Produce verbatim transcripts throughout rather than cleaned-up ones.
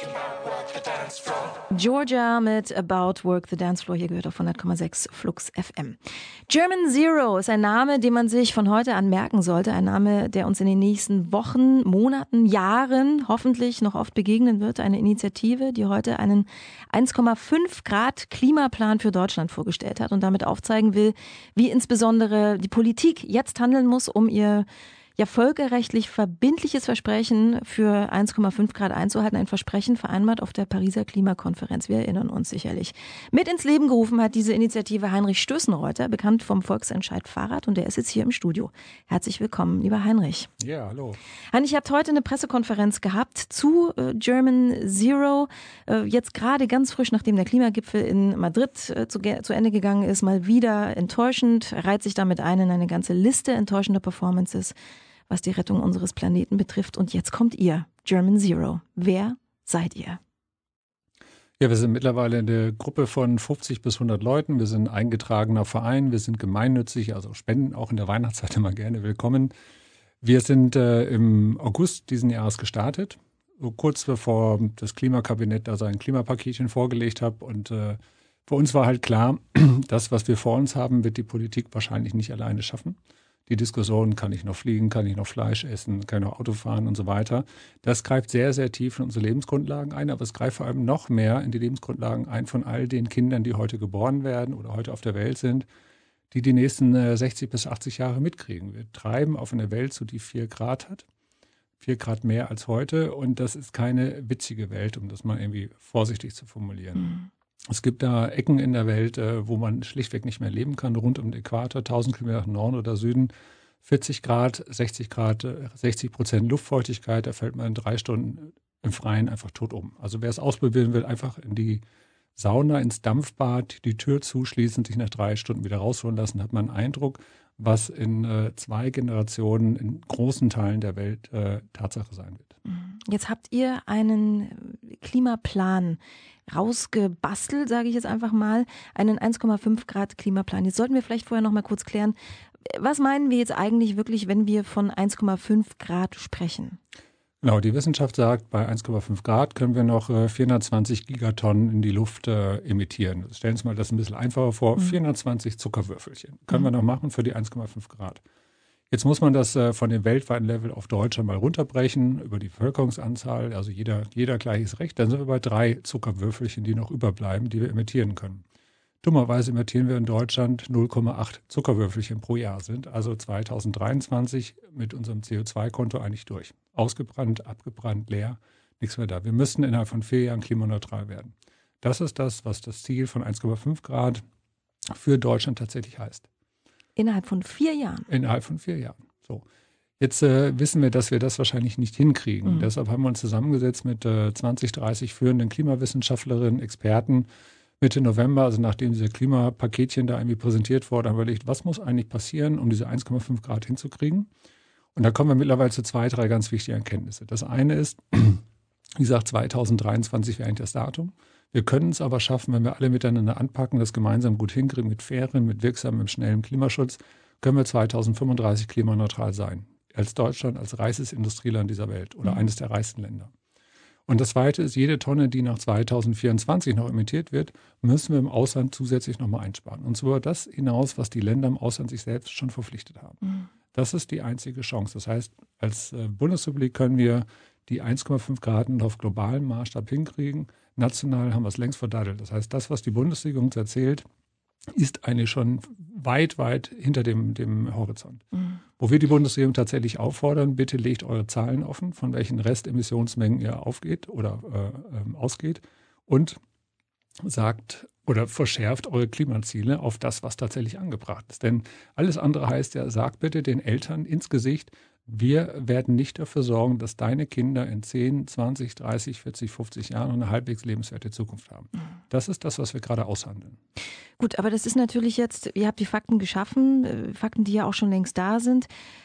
Georgia mit About Work the Dance Floor, hier gehört auf hundert Komma sechs Flux F M. German Zero ist ein Name, den man sich von heute an merken sollte. Ein Name, der uns in den nächsten Wochen, Monaten, Jahren hoffentlich noch oft begegnen wird. Eine Initiative, die heute einen eins Komma fünf Grad Klimaplan für Deutschland vorgestellt hat und damit aufzeigen will, wie insbesondere die Politik jetzt handeln muss, um ihr ja völkerrechtlich verbindliches Versprechen für eins Komma fünf Grad einzuhalten. Ein Versprechen vereinbart auf der Pariser Klimakonferenz. Wir erinnern uns sicherlich. Mit ins Leben gerufen hat diese Initiative Heinrich Stößenreuter, bekannt vom Volksentscheid Fahrrad, und der ist jetzt hier im Studio. Herzlich willkommen, lieber Heinrich. Ja, hallo. Heinrich, ihr habt heute eine Pressekonferenz gehabt zu äh, German Zero. Äh, jetzt gerade ganz frisch, nachdem der Klimagipfel in Madrid äh, zu, zu Ende gegangen ist, mal wieder enttäuschend, reiht sich damit ein in eine ganze Liste enttäuschender Performances, was die Rettung unseres Planeten betrifft. Und jetzt kommt ihr, German Zero. Wer seid ihr? Ja, wir sind mittlerweile eine Gruppe von fünfzig bis hundert Leuten. Wir sind ein eingetragener Verein, wir sind gemeinnützig, also Spenden auch in der Weihnachtszeit immer gerne willkommen. Wir sind äh, im August diesen Jahres gestartet, so kurz bevor das Klimakabinett da sein Klimapaketchen vorgelegt hat. Und äh, für uns war halt klar, das, was wir vor uns haben, wird die Politik wahrscheinlich nicht alleine schaffen. Die Diskussion, kann ich noch fliegen, kann ich noch Fleisch essen, kann ich noch Auto fahren und so weiter. Das greift sehr, sehr tief in unsere Lebensgrundlagen ein, aber es greift vor allem noch mehr in die Lebensgrundlagen ein von all den Kindern, die heute geboren werden oder heute auf der Welt sind, die die nächsten äh, sechzig bis achtzig Jahre mitkriegen. Wir treiben auf eine Welt zu, die vier Grad hat, vier Grad mehr als heute, und das ist keine witzige Welt, um das mal irgendwie vorsichtig zu formulieren. Mhm. Es gibt da Ecken in der Welt, wo man schlichtweg nicht mehr leben kann, rund um den Äquator, tausend Kilometer nach Norden oder Süden, vierzig Grad, sechzig Grad, sechzig Prozent Luftfeuchtigkeit, da fällt man in drei Stunden im Freien einfach tot um. Also wer es ausprobieren will, einfach in die Sauna, ins Dampfbad, die Tür zuschließen, sich nach drei Stunden wieder rausholen lassen, hat man einen Eindruck, was in äh, zwei Generationen in großen Teilen der Welt äh, Tatsache sein wird. Jetzt habt ihr einen Klimaplan rausgebastelt, sage ich jetzt einfach mal, einen eins Komma fünf Grad Klimaplan. Jetzt sollten wir vielleicht vorher noch mal kurz klären, was meinen wir jetzt eigentlich wirklich, wenn wir von eins Komma fünf Grad sprechen? Genau, die Wissenschaft sagt, bei eins Komma fünf Grad können wir noch äh, vierhundertzwanzig Gigatonnen in die Luft äh, emittieren. Stellen Sie uns mal das ein bisschen einfacher vor, mhm. vierhundertzwanzig Zuckerwürfelchen können mhm. wir noch machen für die eins Komma fünf Grad. Jetzt muss man das äh, von dem weltweiten Level auf Deutschland mal runterbrechen, über die Bevölkerungsanzahl, also jeder, jeder gleiches Recht. Dann sind wir bei drei Zuckerwürfelchen, die noch überbleiben, die wir emittieren können. Dummerweise emittieren wir in Deutschland null Komma acht Zuckerwürfelchen pro Jahr, sind also zweitausenddreiundzwanzig mit unserem C O zwei Konto eigentlich durch. Ausgebrannt, abgebrannt, leer, nichts mehr da. Wir müssten innerhalb von vier Jahren klimaneutral werden. Das ist das, was das Ziel von eins Komma fünf Grad für Deutschland tatsächlich heißt. Innerhalb von vier Jahren? Innerhalb von vier Jahren. So. Jetzt äh, wissen wir, dass wir das wahrscheinlich nicht hinkriegen. Mhm. Deshalb haben wir uns zusammengesetzt mit äh, zwanzig, dreißig führenden Klimawissenschaftlerinnen, Experten. Mitte November, also nachdem diese Klimapaketchen da irgendwie präsentiert wurde, haben wir überlegt, was muss eigentlich passieren, um diese eins Komma fünf Grad hinzukriegen? Und da kommen wir mittlerweile zu zwei, drei ganz wichtigen Erkenntnisse. Das eine ist, wie gesagt, zweitausenddreiundzwanzig wäre eigentlich das Datum. Wir können es aber schaffen, wenn wir alle miteinander anpacken, das gemeinsam gut hinkriegen, mit fairen, mit wirksamem, mit schnellem Klimaschutz, können wir zweitausendfünfunddreißig klimaneutral sein. Als Deutschland, als reichstes Industrieland dieser Welt oder mhm. eines der reichsten Länder. Und das Zweite ist, jede Tonne, die nach zweitausendvierundzwanzig noch emittiert wird, müssen wir im Ausland zusätzlich nochmal einsparen. Und zwar das hinaus, was die Länder im Ausland sich selbst schon verpflichtet haben. Mhm. Das ist die einzige Chance. Das heißt, als Bundesrepublik können wir die eins Komma fünf Grad auf globalem Maßstab hinkriegen. National haben wir es längst verdattelt. Das heißt, das, was die Bundesregierung uns erzählt, ist eigentlich schon weit, weit hinter dem, dem Horizont. Mhm. Wo wir die Bundesregierung tatsächlich auffordern, bitte legt eure Zahlen offen, von welchen Restemissionsmengen ihr aufgeht oder äh, ausgeht, und sagt oder verschärft eure Klimaziele auf das, was tatsächlich angebracht ist. Denn alles andere heißt ja, sagt bitte den Eltern ins Gesicht, wir werden nicht dafür sorgen, dass deine Kinder in zehn, zwanzig, dreißig, vierzig, fünfzig Jahren eine halbwegs lebenswerte Zukunft haben. Das ist das, was wir gerade aushandeln. Gut, aber das ist natürlich jetzt, ihr habt die Fakten geschaffen, Fakten, die ja auch schon längst da sind.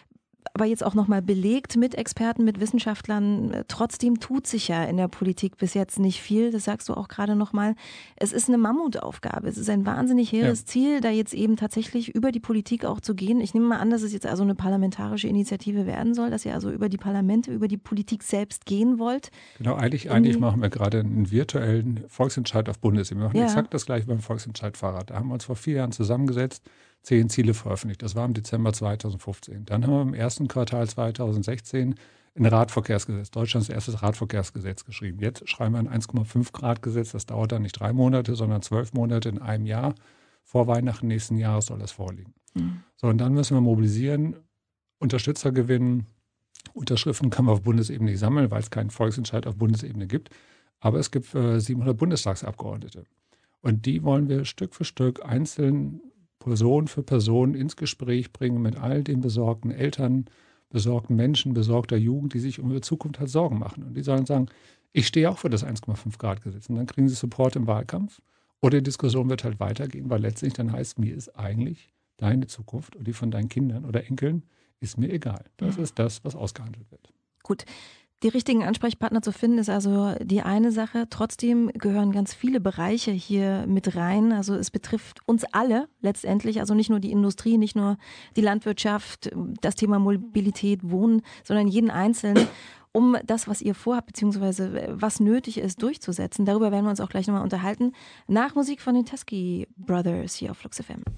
aber jetzt auch nochmal belegt mit Experten, mit Wissenschaftlern. Trotzdem tut sich ja in der Politik bis jetzt nicht viel. Das sagst du auch gerade nochmal. Es ist eine Mammutaufgabe. Es ist ein wahnsinnig hehres ja. Ziel, da jetzt eben tatsächlich über die Politik auch zu gehen. Ich nehme mal an, dass es jetzt also eine parlamentarische Initiative werden soll, dass ihr also über die Parlamente, über die Politik selbst gehen wollt. Genau, eigentlich, eigentlich machen wir gerade einen virtuellen Volksentscheid auf Bundesebene. Wir machen ja. exakt das gleiche beim Volksentscheid Fahrrad. Da haben wir uns vor vier Jahren zusammengesetzt, zehn Ziele veröffentlicht. Das war im Dezember zweitausendfünfzehn. Dann haben wir im ersten Quartal zweitausendsechzehn ein Radverkehrsgesetz, Deutschlands erstes Radverkehrsgesetz geschrieben. Jetzt schreiben wir ein eins Komma fünf Grad Gesetz. Das dauert dann nicht drei Monate, sondern zwölf Monate in einem Jahr. Vor Weihnachten nächsten Jahres soll das vorliegen. Mhm. So, und dann müssen wir mobilisieren, Unterstützer gewinnen. Unterschriften können wir auf Bundesebene nicht sammeln, weil es keinen Volksentscheid auf Bundesebene gibt. Aber es gibt äh, siebenhundert Bundestagsabgeordnete. Und die wollen wir Stück für Stück einzeln Person für Person ins Gespräch bringen mit all den besorgten Eltern, besorgten Menschen, besorgter Jugend, die sich um ihre Zukunft halt Sorgen machen. Und die sollen sagen, ich stehe auch für das eins Komma fünf Grad Gesetz. Und dann kriegen sie Support im Wahlkampf. Oder die Diskussion wird halt weitergehen, weil letztlich dann heißt, mir ist eigentlich deine Zukunft und die von deinen Kindern oder Enkeln ist mir egal. Das ist das, was ausgehandelt wird. Gut. Die richtigen Ansprechpartner zu finden, ist also die eine Sache. Trotzdem gehören ganz viele Bereiche hier mit rein. Also es betrifft uns alle letztendlich, also nicht nur die Industrie, nicht nur die Landwirtschaft, das Thema Mobilität, Wohnen, sondern jeden Einzelnen, um das, was ihr vorhabt, beziehungsweise was nötig ist, durchzusetzen. Darüber werden wir uns auch gleich nochmal unterhalten. Nach Musik von den Teskey Brothers hier auf Flux F M.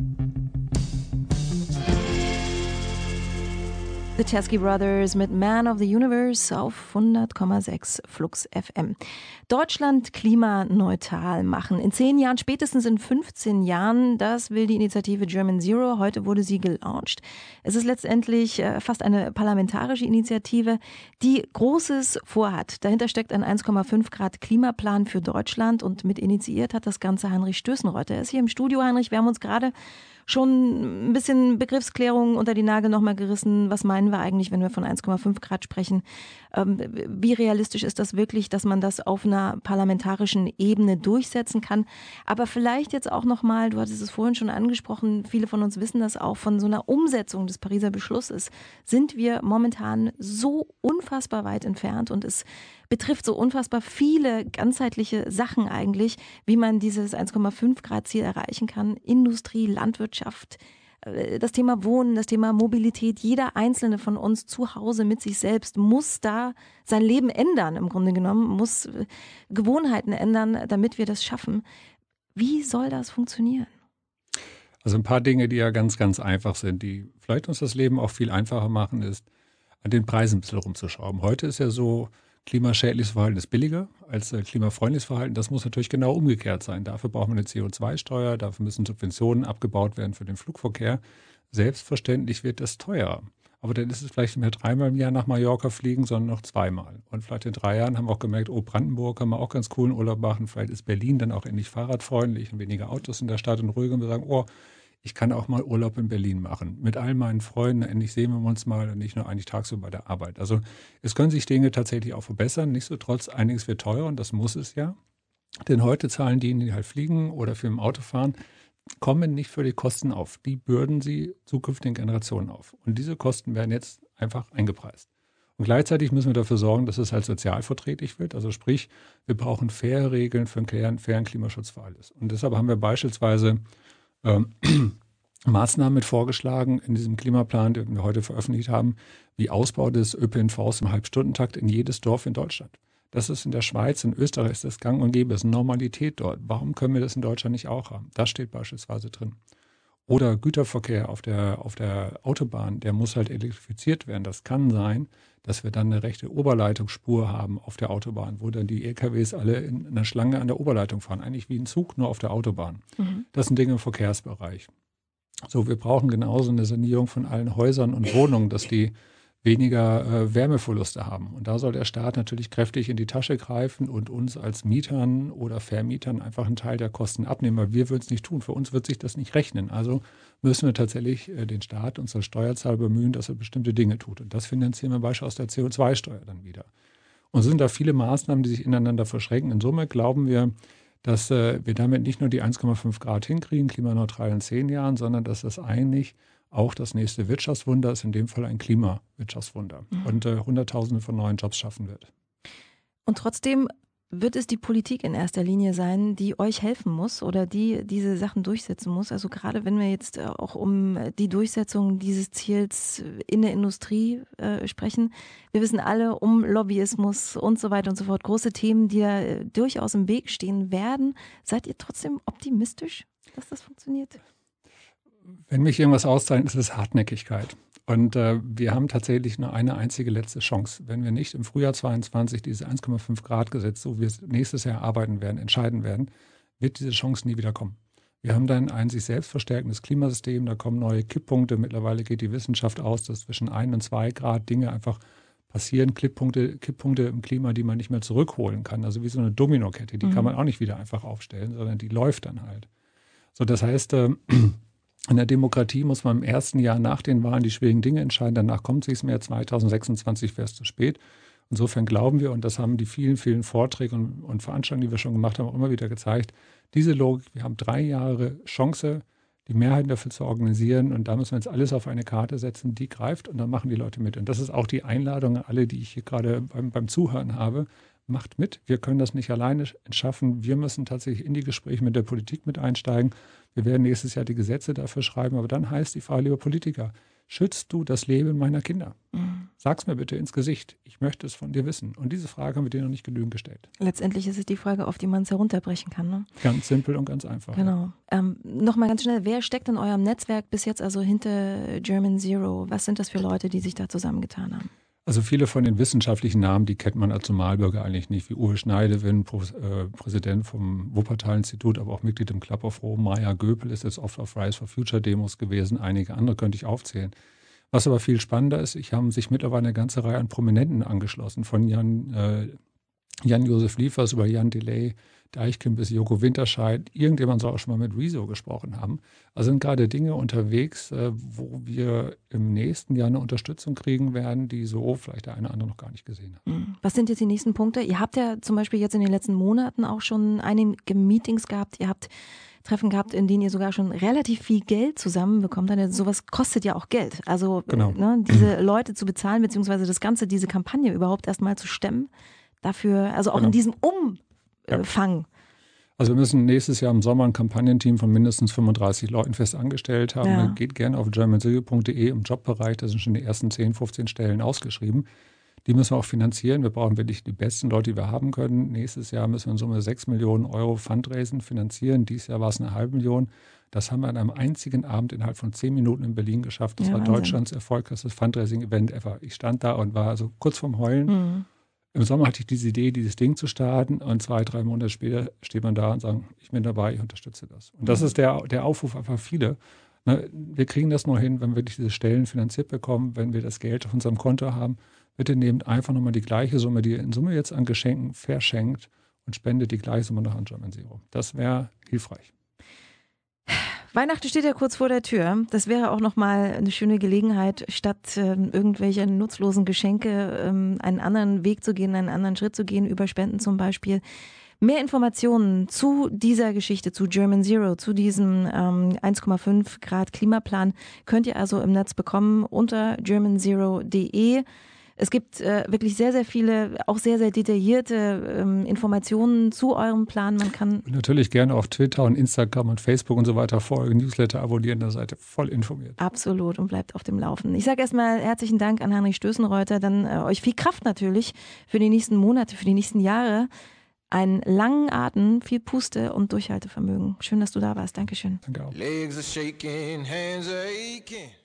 The Teskey Brothers mit Man of the Universe auf hundert Komma sechs Flux F M. Deutschland klimaneutral machen. In zehn Jahren, spätestens in fünfzehn Jahren, das will die Initiative German Zero. Heute wurde sie gelauncht. Es ist letztendlich fast eine parlamentarische Initiative, die Großes vorhat. Dahinter steckt ein eins Komma fünf Grad Klimaplan für Deutschland und mit initiiert hat das Ganze Heinrich Stößenreuter. Er ist hier im Studio, Heinrich. Wir haben uns gerade schon ein bisschen Begriffsklärung unter die Nagel nochmal gerissen. Was meinen wir eigentlich, wenn wir von eins Komma fünf Grad sprechen? Ähm, wie realistisch ist das wirklich, dass man das auf einer parlamentarischen Ebene durchsetzen kann? Aber vielleicht jetzt auch nochmal, du hattest es vorhin schon angesprochen, viele von uns wissen das auch, von so einer Umsetzung des Pariser Beschlusses sind wir momentan so unfassbar weit entfernt und es betrifft so unfassbar viele ganzheitliche Sachen eigentlich, wie man dieses eins Komma fünf Grad Ziel erreichen kann. Industrie, Landwirtschaft, das Thema Wohnen, das Thema Mobilität. Jeder Einzelne von uns zu Hause mit sich selbst muss da sein Leben ändern, im Grunde genommen, muss Gewohnheiten ändern, damit wir das schaffen. Wie soll das funktionieren? Also ein paar Dinge, die ja ganz, ganz einfach sind, die vielleicht uns das Leben auch viel einfacher machen, ist, an den Preisen ein bisschen rumzuschrauben. Heute ist ja so, klimaschädliches Verhalten ist billiger als äh, klimafreundliches Verhalten. Das muss natürlich genau umgekehrt sein. Dafür brauchen wir eine C O zwei Steuer, dafür müssen Subventionen abgebaut werden für den Flugverkehr. Selbstverständlich wird das teurer. Aber dann ist es vielleicht nicht mehr dreimal im Jahr nach Mallorca fliegen, sondern noch zweimal. Und vielleicht in drei Jahren haben wir auch gemerkt, oh, Brandenburg kann man auch ganz coolen Urlaub machen. Vielleicht ist Berlin dann auch endlich fahrradfreundlich und weniger Autos in der Stadt und ruhiger. Und wir sagen, oh, ich kann auch mal Urlaub in Berlin machen. Mit all meinen Freunden, endlich sehen wir uns mal und nicht nur eigentlich tagsüber bei der Arbeit. Also es können sich Dinge tatsächlich auch verbessern. Nichtsdestotrotz, einiges wird teurer und das muss es ja. Denn heute zahlen die, die halt fliegen oder für im Auto fahren, kommen nicht für die Kosten auf. Die bürden sie zukünftigen Generationen auf. Und diese Kosten werden jetzt einfach eingepreist. Und gleichzeitig müssen wir dafür sorgen, dass es halt sozial verträglich wird. Also sprich, wir brauchen faire Regeln für einen fairen Klimaschutz für alles. Und deshalb haben wir beispielsweise Ähm, Maßnahmen mit vorgeschlagen in diesem Klimaplan, den wir heute veröffentlicht haben, wie Ausbau des Ö P N Vs im Halbstundentakt in jedes Dorf in Deutschland. Das ist in der Schweiz, in Österreich ist das gang und gäbe, das ist Normalität dort. Warum können wir das in Deutschland nicht auch haben? Das steht beispielsweise drin. Oder Güterverkehr auf der, auf der Autobahn, der muss halt elektrifiziert werden. Das kann sein, dass wir dann eine rechte Oberleitungsspur haben auf der Autobahn, wo dann die L K Ws alle in einer Schlange an der Oberleitung fahren. Eigentlich wie ein Zug, nur auf der Autobahn. Mhm. Das sind Dinge im Verkehrsbereich. So, wir brauchen genauso eine Sanierung von allen Häusern und Wohnungen, dass die weniger äh, Wärmeverluste haben. Und da soll der Staat natürlich kräftig in die Tasche greifen und uns als Mietern oder Vermietern einfach einen Teil der Kosten abnehmen, weil wir würden es nicht tun. Für uns wird sich das nicht rechnen. Also müssen wir tatsächlich äh, den Staat, unsere Steuerzahler bemühen, dass er bestimmte Dinge tut. Und das finanzieren wir beispielsweise aus der C O zwei Steuer dann wieder. Und so sind da viele Maßnahmen, die sich ineinander verschränken. In Summe glauben wir, dass äh, wir damit nicht nur die eins Komma fünf Grad hinkriegen, klimaneutral in zehn Jahren, sondern dass das eigentlich auch das nächste Wirtschaftswunder ist in dem Fall ein Klimawirtschaftswunder mhm. und äh, Hunderttausende von neuen Jobs schaffen wird. Und trotzdem wird es die Politik in erster Linie sein, die euch helfen muss oder die diese Sachen durchsetzen muss? Also gerade wenn wir jetzt auch um die Durchsetzung dieses Ziels in der Industrie äh, sprechen. Wir wissen alle um Lobbyismus und so weiter und so fort. Große Themen, die da durchaus im Weg stehen werden. Seid ihr trotzdem optimistisch, dass das funktioniert? Wenn mich irgendwas auszeichnet, ist es Hartnäckigkeit. Und äh, wir haben tatsächlich nur eine einzige letzte Chance. Wenn wir nicht im Frühjahr zweiundzwanzig diese eins Komma fünf Grad Gesetz, so wie wir es nächstes Jahr arbeiten werden, entscheiden werden, wird diese Chance nie wieder kommen. Wir haben dann ein sich selbst verstärkendes Klimasystem, da kommen neue Kipppunkte. Mittlerweile geht die Wissenschaft aus, dass zwischen ein und zwei Grad Dinge einfach passieren, Kipppunkte, Kipppunkte im Klima, die man nicht mehr zurückholen kann. Also wie so eine Dominokette, die mhm. kann man auch nicht wieder einfach aufstellen, sondern die läuft dann halt. So, das heißt, äh, in der Demokratie muss man im ersten Jahr nach den Wahlen die schwierigen Dinge entscheiden. Danach kommt es nicht mehr. zweitausendsechsundzwanzig wäre es zu spät. Insofern glauben wir, und das haben die vielen, vielen Vorträge und, und Veranstaltungen, die wir schon gemacht haben, auch immer wieder gezeigt, diese Logik, wir haben drei Jahre Chance, die Mehrheiten dafür zu organisieren. Und da müssen wir jetzt alles auf eine Karte setzen, die greift und dann machen die Leute mit. Und das ist auch die Einladung an alle, die ich hier gerade beim, beim Zuhören habe. Macht mit. Wir können das nicht alleine schaffen. Wir müssen tatsächlich in die Gespräche mit der Politik mit einsteigen. Wir werden nächstes Jahr die Gesetze dafür schreiben. Aber dann heißt die Frage, lieber Politiker, schützt du das Leben meiner Kinder? Mhm. Sag's mir bitte ins Gesicht. Ich möchte es von dir wissen. Und diese Frage haben wir dir noch nicht genügend gestellt. Letztendlich ist es die Frage, auf die man es herunterbrechen kann. Ne? Ganz simpel und ganz einfach. Genau. Ähm, Nochmal ganz schnell, wer steckt in eurem Netzwerk bis jetzt also hinter German Zero? Was sind das für Leute, die sich da zusammengetan haben? Also viele von den wissenschaftlichen Namen, die kennt man als Normalbürger eigentlich nicht, wie Uwe Schneidewin, Pro, äh, Präsident vom Wuppertal-Institut, aber auch Mitglied im Club of Rome. Maya Göpel ist jetzt oft auf Rise for Future Demos gewesen, einige andere könnte ich aufzählen. Was aber viel spannender ist, ich habe sich mittlerweile eine ganze Reihe an Prominenten angeschlossen, von Jan, äh, Jan-Josef Liefers über Jan Delay, Deichkind bis Joko Winterscheid. Irgendjemand soll auch schon mal mit Rezo gesprochen haben. Also sind gerade Dinge unterwegs, äh, wo wir im nächsten Jahr eine Unterstützung kriegen werden, die so vielleicht der eine oder andere noch gar nicht gesehen hat. Was sind jetzt die nächsten Punkte? Ihr habt ja zum Beispiel jetzt in den letzten Monaten auch schon einige Meetings gehabt. Ihr habt Treffen gehabt, in denen ihr sogar schon relativ viel Geld zusammenbekommt. Denn sowas kostet ja auch Geld. Also genau. ne, diese Leute zu bezahlen, beziehungsweise das Ganze, diese Kampagne überhaupt erstmal zu stemmen. Dafür, also auch genau. in diesem Umfang. Ja. Also wir müssen nächstes Jahr im Sommer ein Kampagnenteam von mindestens fünfunddreißig Leuten fest angestellt haben. Ja. Geht gerne auf german zero punkt de im Jobbereich, da sind schon die ersten zehn, fünfzehn Stellen ausgeschrieben. Die müssen wir auch finanzieren. Wir brauchen wirklich die besten Leute, die wir haben können. Nächstes Jahr müssen wir in Summe sechs Millionen Euro Fundraising finanzieren. Dieses Jahr war es eine halbe Million. Das haben wir an einem einzigen Abend innerhalb von zehn Minuten in Berlin geschafft. Das ja, war Wahnsinn. Deutschlands erfolgreichstes Fundraising-Event ever. Ich stand da und war also kurz vorm Heulen. Mhm. Im Sommer hatte ich diese Idee, dieses Ding zu starten und zwei, drei Monate später steht man da und sagt, ich bin dabei, ich unterstütze das. Und das mhm. ist der, der Aufruf einfach viele. Ne, wir kriegen das nur hin, wenn wir wirklich diese Stellen finanziert bekommen, wenn wir das Geld auf unserem Konto haben. Bitte nehmt einfach nochmal die gleiche Summe, die ihr in Summe jetzt an Geschenken verschenkt und spendet die gleiche Summe noch an German Zero. Das wäre hilfreich. Weihnachten steht ja kurz vor der Tür. Das wäre auch nochmal eine schöne Gelegenheit, statt ähm, irgendwelche nutzlosen Geschenke ähm, einen anderen Weg zu gehen, einen anderen Schritt zu gehen, über Spenden zum Beispiel. Mehr Informationen zu dieser Geschichte, zu German Zero, zu diesem ähm, eins Komma fünf Grad Klimaplan könnt ihr also im Netz bekommen unter german zero punkt de. Es gibt äh, wirklich sehr, sehr viele, auch sehr, sehr detaillierte ähm, Informationen zu eurem Plan. Man kann und natürlich gerne auf Twitter und Instagram und Facebook und so weiter folgen, Newsletter abonnieren, da seid ihr voll informiert. Absolut und bleibt auf dem Laufen. Ich sage erstmal herzlichen Dank an Heinrich Stößenreuter, dann äh, euch viel Kraft natürlich für die nächsten Monate, für die nächsten Jahre. Einen langen Atem, viel Puste und Durchhaltevermögen. Schön, dass du da warst. Dankeschön. Danke auch. Legs are shaking, hands are aching.